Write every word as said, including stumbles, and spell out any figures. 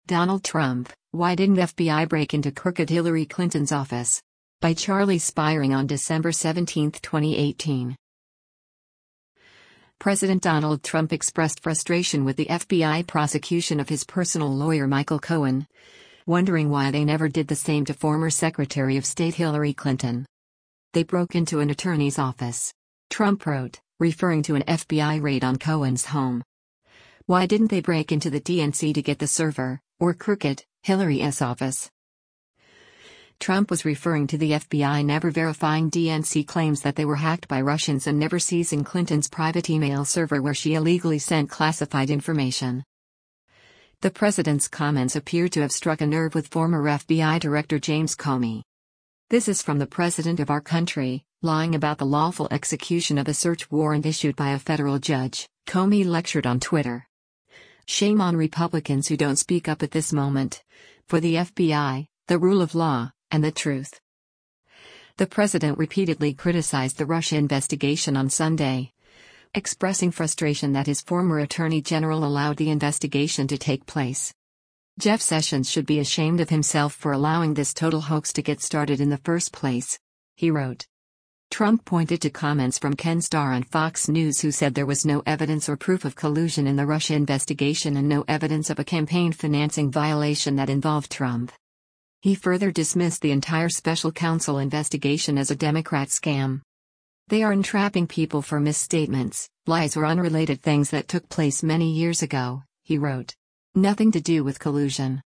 Donald Trump, why didn't F B I break into crooked Hillary Clinton's office? By Charlie Spiring on December seventeenth, twenty eighteen. President Donald Trump expressed frustration with the F B I prosecution of his personal lawyer Michael Cohen, wondering why they never did the same to former Secretary of State Hillary Clinton. They broke into an attorney's office, Trump wrote, referring to an F B I raid on Cohen's home. Why didn't they break into the D N C to get the server, or crooked, Hillary's office? Trump was referring to the F B I never verifying D N C claims that they were hacked by Russians and never seizing Clinton's private email server where she illegally sent classified information. The president's comments appear to have struck a nerve with former F B I Director James Comey. This is from the president of our country, lying about the lawful execution of a search warrant issued by a federal judge, Comey lectured on Twitter. Shame on Republicans who don't speak up at this moment for the F B I, the rule of law, and the truth. The president repeatedly criticized the Russia investigation on Sunday, expressing frustration that his former attorney general allowed the investigation to take place. Jeff Sessions should be ashamed of himself for allowing this total hoax to get started in the first place, he wrote. Trump pointed to comments from Ken Starr on Fox News, who said there was no evidence or proof of collusion in the Russia investigation and no evidence of a campaign financing violation that involved Trump. He further dismissed the entire special counsel investigation as a Democrat scam. They are entrapping people for misstatements, lies, or unrelated things that took place many years ago, he wrote. Nothing to do with collusion.